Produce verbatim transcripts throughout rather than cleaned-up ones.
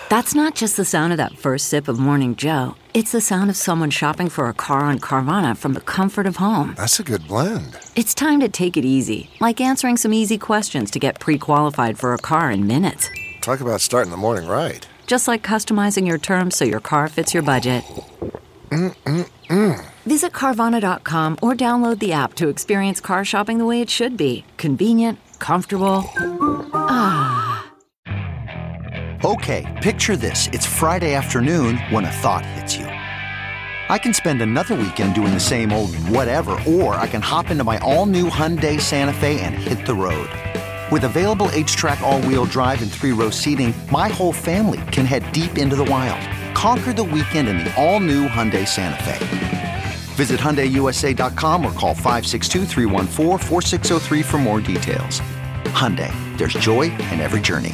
That's not just the sound of that first sip of Morning Joe. It's the sound of someone shopping for a car on Carvana from the comfort of home. That's a good blend. It's time to take it easy, like answering some easy questions to get pre-qualified for a car in minutes. Talk about starting the morning right. Just like customizing your terms so your car fits your budget. Mm-mm-mm. Visit Carvana dot com or download the app to experience car shopping the way it should be. Convenient, comfortable. Ah. Okay, picture this. It's Friday afternoon when a thought hits you. I can spend another weekend doing the same old whatever, or I can hop into my all-new Hyundai Santa Fe and hit the road. With available H-Track all-wheel drive and three-row seating, my whole family can head deep into the wild. Conquer the weekend in the all-new Hyundai Santa Fe. Visit Hyundai U S A dot com or call five six two, three one four, four six zero three for more details. Hyundai, there's joy in every journey.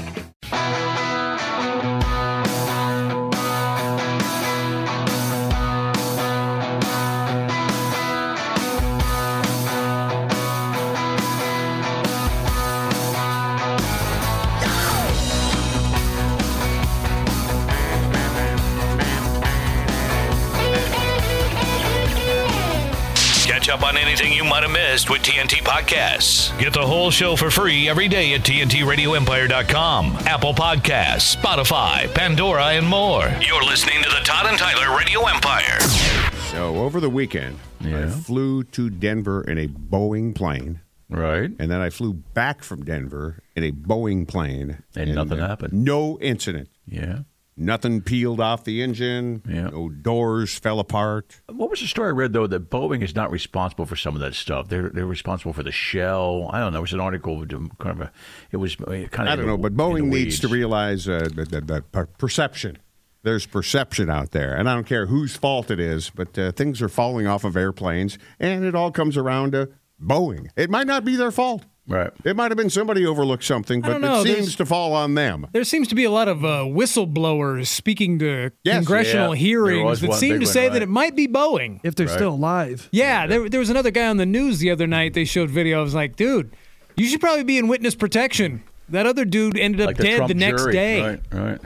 Up on anything you might have missed with T N T Podcasts. Get the whole show for free every day at T N T radio empire dot com, Apple Podcasts, Spotify, Pandora, and more. You're listening to the Todd and Tyler Radio Empire. So over the weekend, yeah. I flew to Denver in a Boeing plane. Right. And then I flew back from Denver in a Boeing plane. And, and nothing happened. No incident. Yeah. Nothing peeled off the engine. Yeah. No doors fell apart. What was the story I read, though, that Boeing is not responsible for some of that stuff? They're they're responsible for the shell. I don't know. It was an article. Kind of a, it was kind of. I don't know, but Boeing needs to realize uh, that, that, that perception. There's perception out there. And I don't care whose fault it is, but uh, things are falling off of airplanes, and it all comes around to Boeing. It might not be their fault. Right. It might have been somebody overlooked something, but know, it seems there's, to fall on them. There seems to be a lot of uh, whistleblowers speaking to yes, congressional yeah. hearings that seem to one, say right. that it might be Boeing. If they're right. still alive. Yeah, yeah. There, there was another guy on the news the other night. They showed video. I was like, dude, you should probably be in witness protection. That other dude ended up like the dead Trump the next jury. day. Right, right.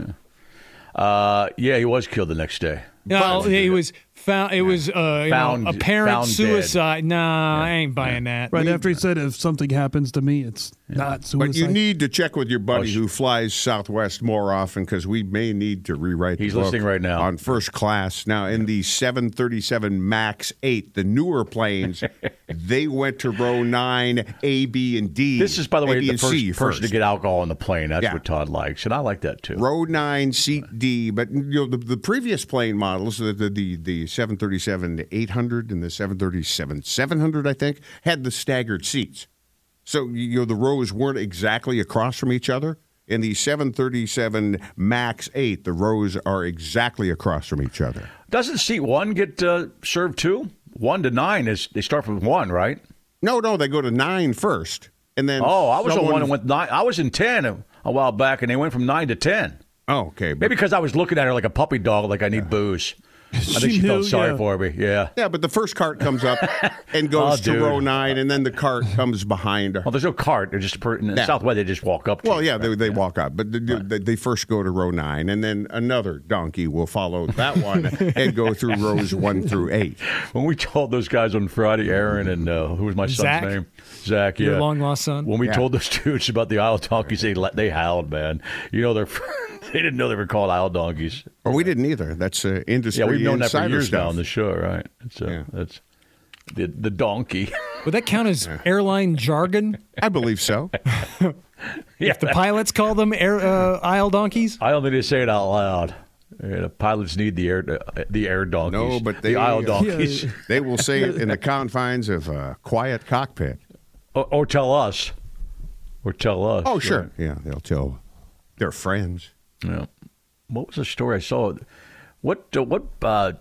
Yeah. Uh, yeah, he was killed the next day. No, he was found. It was uh, you Found- know, apparent found suicide. Nah, I ain't buying that. Right after he said, if something happens to me, it's not suicide. But you need to check with your buddy Oh, sh- who flies Southwest more often, because we may need to rewrite the He's book listening right now. on first class. Now, in the seven thirty-seven MAX eight, the newer planes, they went to row nine, A, B, and D. This is, by the A, way, B, the and first C person to get alcohol on the plane. That's Yeah. what Todd likes, and I like that too. Row nine, seat D. But you know the, the previous plane models, the the, the, the seven thirty-seven eight hundred and the seven thirty-seven seven hundred, I think, had the staggered seats. So you know the rows weren't exactly across from each other. In the seven thirty-seven MAX eight, the rows are exactly across from each other. Doesn't seat one get uh, served too? One to nine is they start from one, right? No, no, they go to nine first, and then Oh, I was someone... the one that went nine. I was in ten a, a while back, and they went from nine to ten. Oh, okay. But... Maybe because I was looking at her like a puppy dog, like I need booze. I think she knew, felt sorry yeah. for me. Yeah. Yeah, but the first cart comes up and goes Oh, to dude. row nine, and then the cart comes behind her. Well, there's no cart. They're just per, in Yeah. Southwest. They just walk up. To Well, you, yeah, they, right? they walk up, but they, they, they first go to row nine, and then another donkey will follow that one and go through rows one through eight. When we told those guys on Friday, Aaron and uh, who was my son's Zach? name? Zach, yeah. Your long-lost son? When we Yeah. told those dudes about the Isle donkeys, they they howled, man. You know, they're they didn't know they were called Isle donkeys. Well, we didn't either. That's uh, industry Yeah, we've known that for insider years stuff. now on the show, right? It's, uh, Yeah. That's the the donkey. Would that count as airline jargon? I believe so. Yeah, If the pilots call them air, uh, aisle donkeys? I don't need to say it out loud. Yeah, the pilots need the air the air donkeys. No, but they the Isle uh, donkeys. they will say it in the confines of a quiet cockpit. Or, or tell us. Or tell us. Oh, sure. Yeah, they'll tell their friends. Yeah. What was the story I saw? What uh, what uh,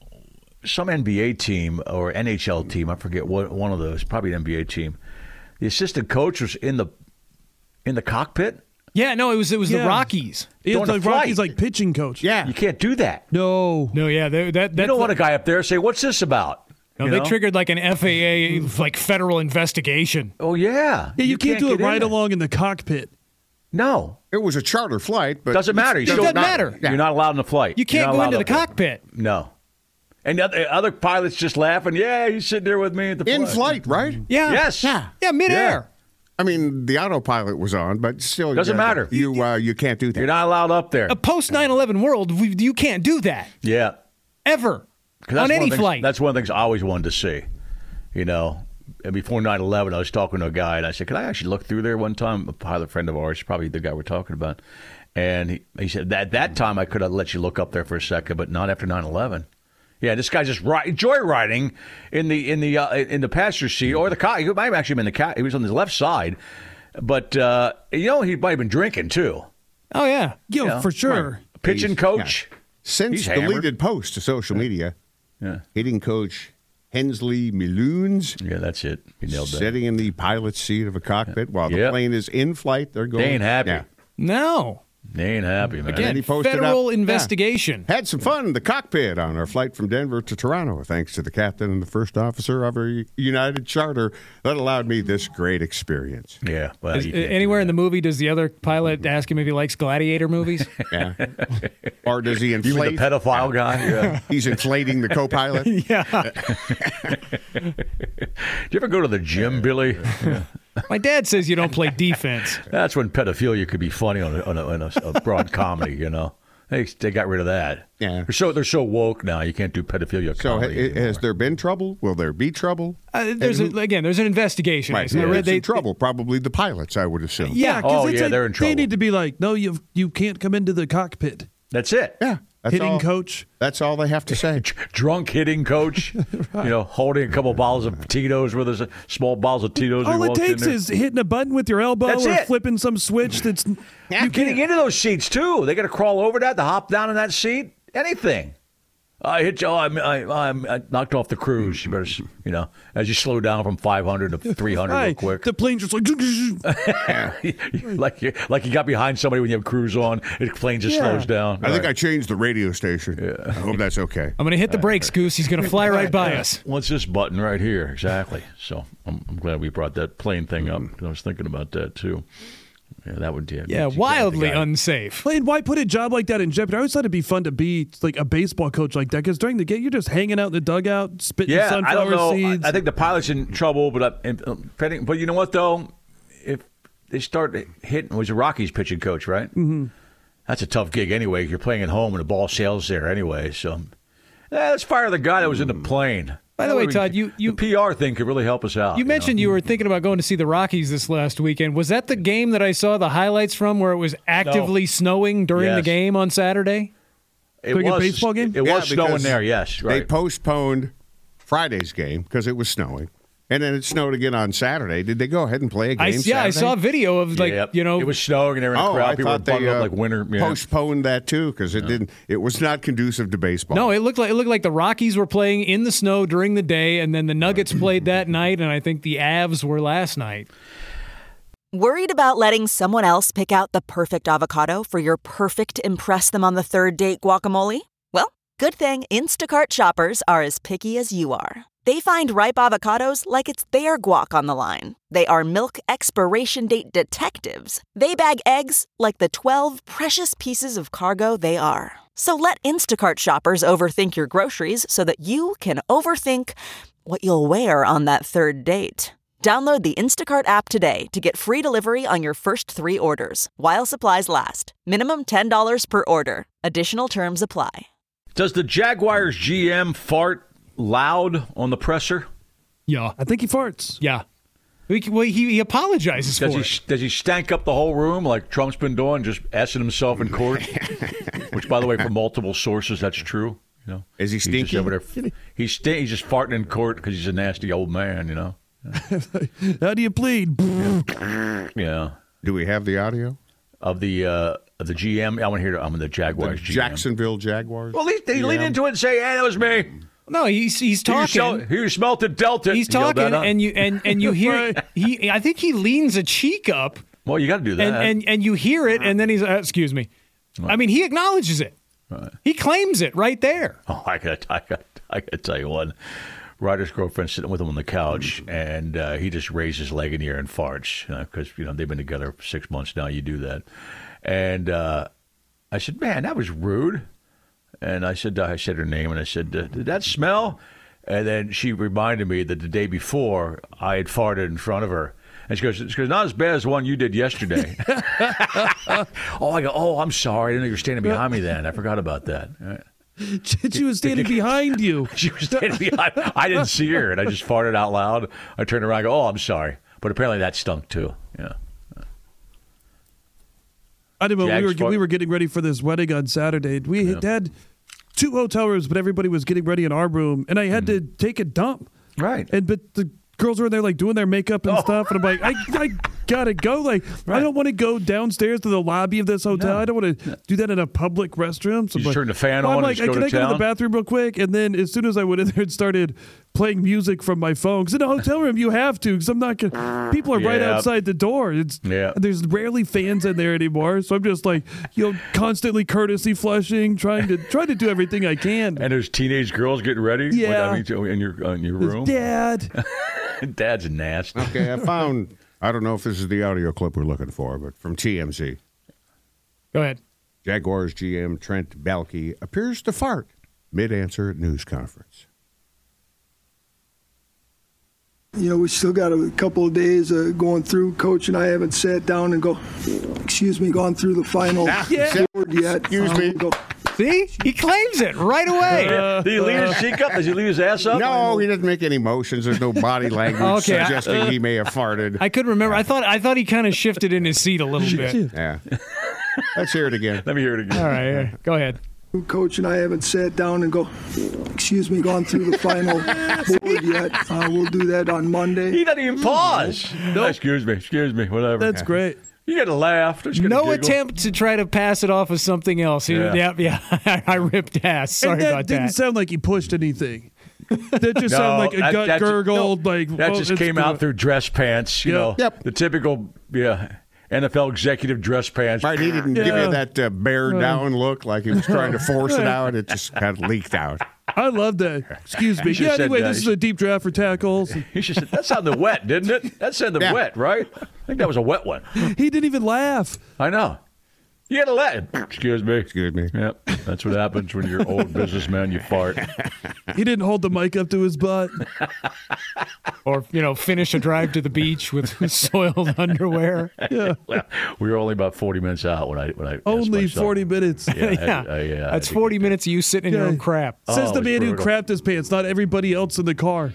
some N B A team or N H L team, I forget what one of those, probably an N B A team. The assistant coach was in the in the cockpit. Yeah, no, it was it was Yeah. the Rockies. It's During like a flight. Rocky's like pitching coach. Yeah. You can't do that. No. No, yeah, they, that that You don't want a guy up there say, "What's this about?" No, You they know? triggered like an F A A like federal investigation. Oh yeah. Yeah, you, can't, do it get in right there. along in the cockpit. No. It was a charter flight, but Doesn't matter. You It still doesn't not- matter. You're not allowed in the flight. You can't You're not go allowed into the up there. cockpit. No. And the other, other pilots just laughing. Yeah, he's sitting there with me at the in flight. flight, right? Yeah. Yes. Yeah. Yeah, midair. I mean, the autopilot was on, but still, Doesn't yeah, matter. You uh, you can't do that. You're not allowed up there. A post nine eleven world, we, you can't do that. Yeah. Ever. 'Cause that's On one any of the things- flight. That's one of the things I always wanted to see. You know, and before nine eleven, I was talking to a guy, and I said, "Can I actually look through there one time?" A pilot friend of ours, probably the guy we're talking about. And he, he said, at that time, I could have let you look up there for a second, but not after nine eleven. Yeah, this guy's just ri- joyriding in the in the uh, in the passenger seat or the car. He might have actually been the car. He was on the left side, but uh, you know he might have been drinking too. Oh, yeah. Yo, Yeah. for sure. Pitching He's- coach. Since He's hammered. deleted post to social media, Yeah, hitting coach Hensley Miloons yeah, that's it. You nailed that. sitting in the pilot's seat of a cockpit while the Yep. plane is in flight. They're going. They ain't happy. Yeah. No. They ain't happy, man. And Again, he posted federal up- investigation. Had some fun in the cockpit on our flight from Denver to Toronto, thanks to the captain and the first officer of a United charter that allowed me this great experience. Yeah. Well, Is- you can't do anywhere in that. the movie, does the other pilot ask him if he likes gladiator movies? Yeah. Or does he You mean inflate? the pedophile guy? Yeah. He's inflating the co-pilot. yeah. Do you ever go to the gym, Billy? My dad says you don't play defense. That's when pedophilia could be funny on a, on a, on a, a broad comedy, you know. They, they got rid of that. Yeah. They're so they're so woke now. You can't do pedophilia So ha- comedy. has anymore. there been trouble? Will there be trouble? Uh, there's And a, again, there's an investigation. Right. I who read is they in trouble? Probably the pilots, I would assume. Yeah. because Oh, it's yeah, like, they're in trouble. They need to be like, no, you you can't come into the cockpit. That's it. Yeah. That's Hitting all, coach. That's all they have to say. Drunk hitting coach, you know, holding a couple bottles of Tito's with us, small bottles of Tito's. we All it walked in takes there. is hitting a button with your elbow That's or it. flipping some switch that's you Getting can't. into those seats too. They got to crawl over that to hop down in that seat. Anything. I hit you. Oh, I'm, I, I'm I knocked off the cruise. You better, s- you know, as you slow down from five hundred to three hundred real Right. quick. The plane just like like you, like you got behind somebody when you have cruise on. The plane just Yeah. slows down. I think I changed the radio station. I hope that's okay. I'm going to hit the brakes, Goose. He's going to fly right by us. What's this button right here? Exactly. So I'm, I'm glad we brought that plane thing up. I was thinking about that too. Yeah, that would. Yeah, Yeah, you got wildly the guy. unsafe. Plane, why put a job like that in jeopardy? I always thought it'd be fun to be like a baseball coach like that because during the game you're just hanging out in the dugout, spitting Yeah, I sunflower don't know. I, seeds. I think the pilot's in trouble, but I, and, uh, depending- but you know what though, if they start hitting, was a Rockies pitching coach, right? Mm-hmm. That's a tough gig anyway. You're playing at home and the ball sails there anyway. So eh, let's fire the guy that was in the plane. By the That way, would- Todd, you- you- the P R thing could really help us out. You mentioned you were thinking about going to see the Rockies this last weekend. Was that the game that I saw the highlights from where it was actively snowing during the Yes. game on Saturday? It Doing a was baseball game? It Yeah, was snowing because there. Yes, They right. postponed Friday's game because it was snowing. And then it snowed again on Saturday. Did they go ahead and play a game I, yeah, I Saturday? saw a video of like, Yep. you know, it was snowing and they were in the Oh, crowd. I People were thought they bundled uh, up like winter. Yeah. postponed that too because it didn't. It was not conducive to baseball. no, it looked like it looked like the Rockies were playing in the snow during the day, and then the Nuggets played that night, and I think the Avs were last night. Worried about letting someone else pick out the perfect avocado for your perfect impress them on the third date guacamole? Well, good thing Instacart shoppers are as picky as you are. They find ripe avocados like it's their guac on the line. They are milk expiration date detectives. They bag eggs like the twelve precious pieces of cargo they are. So let Instacart shoppers overthink your groceries so that you can overthink what you'll wear on that third date. Download the Instacart app today to get free delivery on your first three orders, while supplies last. Minimum ten dollars per order. Additional terms apply. Does the Jaguars G M fart loud on the presser? Yeah, I think he farts. yeah. He, well, he, he apologizes Does for he it. does he stank up the whole room like Trump's been doing, just assing himself in court? Which, by the way, from multiple sources, that's true. You know, Is he He's just stinky? over there. He's st- he's just farting in court because he's a nasty old man. You know. How do you plead? Yeah. Do we have the audio? Of the uh, of the G M, I want to hear. I'm the The Jaguars G M. Jacksonville Jaguars. Well, he, he leaned Yeah. into it and say, "Hey, that was me." No, he's he's Here you, talking. smell, here you smelt it, dealt it. He's He yelled talking, that out. and you and and you hear he. I think he leans a cheek up, well, you got to do that. and, and and you hear it, and then he's uh, excuse me. I mean, he acknowledges it. Right. He claims it right there. Oh, I got, I got, I got to tell you one. Ryder's girlfriend sitting with him on the couch, and uh, he just raised his leg in the air and farts because, you know, they've been together for six months now. You do that. And uh, I said, man, that was rude. And I said, I said her name, and I said, did that smell? And then she reminded me that the day before I had farted in front of her. And she goes, she goes, not as bad as the one you did yesterday. oh, I go, oh, I'm sorry. I didn't know you were standing behind me then. I forgot about that. Right. She was standing behind you. She was standing behind. I didn't see her, and I just farted out loud. I turned around and go, oh, I'm sorry. But apparently that stunk too. Yeah. I didn't know. We were, fart- we were getting ready for this wedding on Saturday. We Yeah. had had two hotel rooms, but everybody was getting ready in our room, and I had mm. to take a dump. Right. And but the girls were in there like doing their makeup and Oh. stuff, and I'm like, I, I gotta go. Like, Right. I don't want to go downstairs to the lobby of this hotel. No. I don't want to do that in a public restroom. So You I'm just like, turn the fan well, on I'm and like, just go can to I go to town? the bathroom real quick? And then as soon as I went in there and started playing music from my phone, because in a hotel room you have to, because I'm not gonna. People are right Yeah. outside the door. It's Yeah. There's rarely fans in there anymore, so I'm just like, you know, constantly courtesy flushing, trying to try to do everything I can. And there's teenage girls getting ready. Yeah. Like, I mean, in your in your room. Dad. Dad's nasty. Okay, I found, I don't know if this is the audio clip we're looking for, but from T M Z. Go ahead. Jaguars G M Trent Baalke appears to fart mid-answer at news conference. You know, we still got a couple of days uh, going through. Coach and I haven't sat down and go, excuse me, gone through the final Yeah. board yet. Excuse Um, me. we'll go, See? He claims it right away. Uh, Did he leave his cheek up? Does he leave his ass up? No, he doesn't make any motions. There's no body language Okay, I- suggesting he may have farted. I couldn't remember. I thought I thought he kind of shifted in his seat a little bit. Yeah. Let's hear it again. Let me hear it again. All right, yeah. Go ahead. Coach and I haven't sat down and go, excuse me, gone through the final board yet. Uh, we'll do that on Monday. He doesn't even pause. No, excuse me, excuse me, whatever. That's great. You got to laugh. Just gonna No giggle. attempt to try to pass it off as something else. He- Yeah. Yeah, yeah. I ripped ass. Sorry and that about didn't that. sound like he pushed anything. That just No, sounded like a that- gut that ju- gurgled. no, like that well, just it's came good. out through dress pants. You Yeah. know, Yep. the typical yeah N F L executive dress pants. Right, he didn't give Yeah. you that uh, bear down look like he was trying to force it out. It just kind of leaked out. I love that. Excuse me. You Yeah. said, Anyway, uh, this is a deep draft for tackles. He just said that sounded wet, didn't it? That sounded Yeah. wet, right? I think that was a wet one. He didn't even laugh. I know. You got to let it. Excuse me. Excuse me. Yep, that's what happens when you're old businessman. You fart. He didn't hold the mic up to his butt. Or, you know, finish a drive to the beach with soiled underwear. Yeah. Well, we were only about forty minutes out when I when I asked Only myself. forty minutes. Yeah, I had- Yeah. I- yeah, I That's had to- forty minutes of you sitting in your Yeah. own crap. Says Oh, the it's man who brutal. crapped his pants, not everybody else in the car.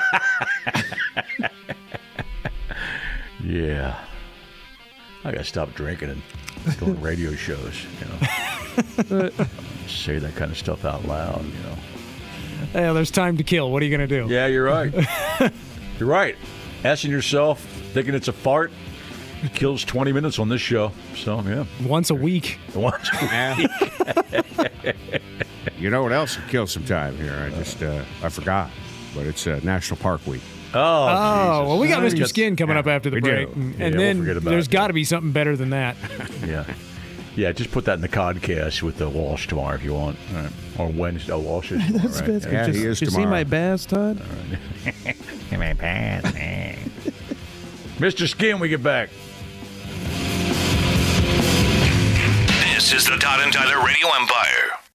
Yeah. I got to stop drinking and doing radio shows, you know. Say that kind of stuff out loud, you know. Yeah, there's time to kill. What are you going to do? Yeah, you're right. You're right. Asking yourself, thinking it's a fart, kills twenty minutes on this show. So, yeah. Once a week. Once. You know what else would kill some time here? I just, uh, I forgot. But it's uh, National Park Week. Oh, Oh, Jesus. well, we got Mister Yes. Skin coming up after the we break. do. And, Yeah, and we'll then forget about there's it. got to be something better than that. Yeah. Yeah, just put that in the podcast with the Walsh tomorrow if you want. All right. Or Wednesday. Oh, Walsh is tomorrow, That's right? that's Yeah, good. he Just- is you see tomorrow. my bass, Todd? My pants, man. Mister Skin, we get back. This is the Todd and Tyler Radio Empire.